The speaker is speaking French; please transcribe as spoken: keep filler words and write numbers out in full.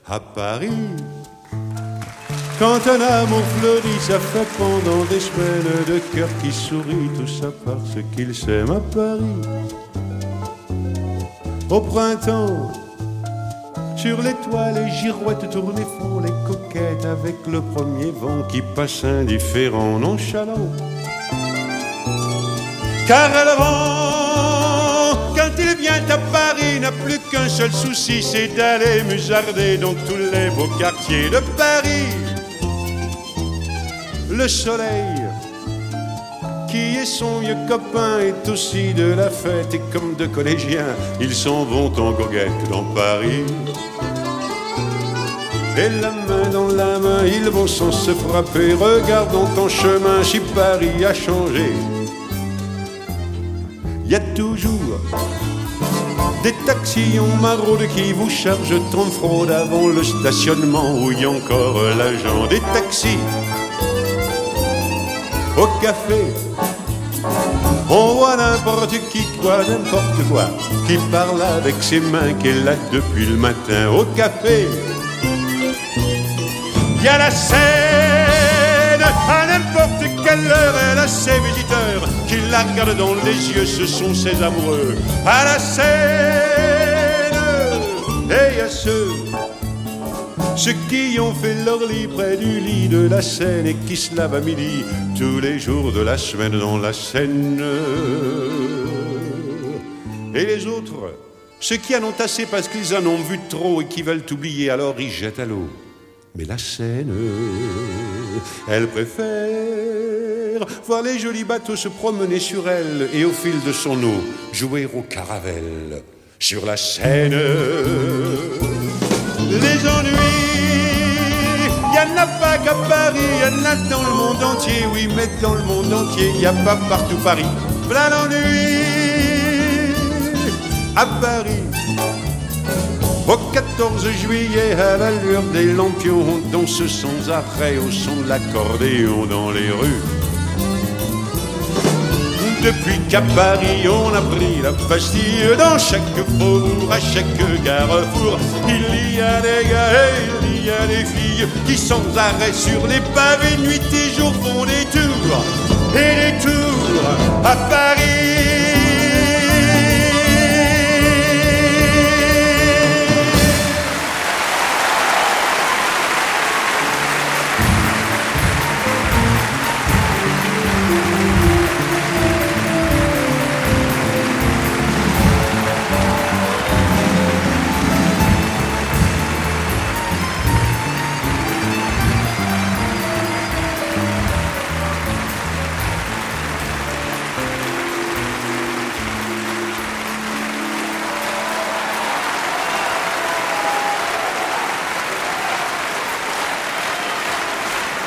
À Paris, quand un amour fleurit, ça fait pendant des semaines de cœur qui sourit, tout ça parce qu'ils s'aiment à Paris. Au printemps, sur les toits, les girouettes tournent et font les coquettes avec le premier vent qui passe indifférent, nonchalant. Car elle rend, quand il vient à Paris, n'a plus qu'un seul souci, c'est d'aller musarder dans tous les beaux quartiers de Paris. Le soleil, qui est son vieux copain, est aussi de la fête, et comme deux collégiens, ils s'en vont en goguette dans Paris. Et la main dans la main, ils vont sans se frapper, regardant en chemin si Paris a changé. Il y a toujours des taxis en maraude qui vous chargent en fraude avant le stationnement où il y a encore l'agent. Des taxis au café, on voit n'importe qui, quoi, n'importe quoi, qui parle avec ses mains qu'elle a depuis le matin. Au café, il y a la Seine, à n'importe quelle heure, elle a ses visiteurs qui la regardent dans les yeux, ce sont ses amoureux. À la Seine, et il y a ceux, ceux qui ont fait leur lit près du lit de la Seine et qui se lavent à midi tous les jours de la semaine dans la Seine. Et les autres, ceux qui en ont assez parce qu'ils en ont vu trop et qui veulent oublier, alors ils jettent à l'eau. Mais la Seine, elle préfère voir les jolis bateaux se promener sur elle et au fil de son eau jouer au caravelle. Sur la Seine, les ennuis, y en a pas qu'à Paris, y en a dans le monde entier, oui, mais dans le monde entier, y a pas partout Paris. Plein d'ennuis à Paris. Au quatorze juillet, à l'allure des lampions, on danse sans arrêt au son de l'accordéon dans les rues. Depuis qu'à Paris on a pris la Bastille, dans chaque faubourg, à chaque carrefour, il y a des gars et il y a des filles qui sans arrêt sur les pavés, nuit et jour font des tours et des tours à Paris.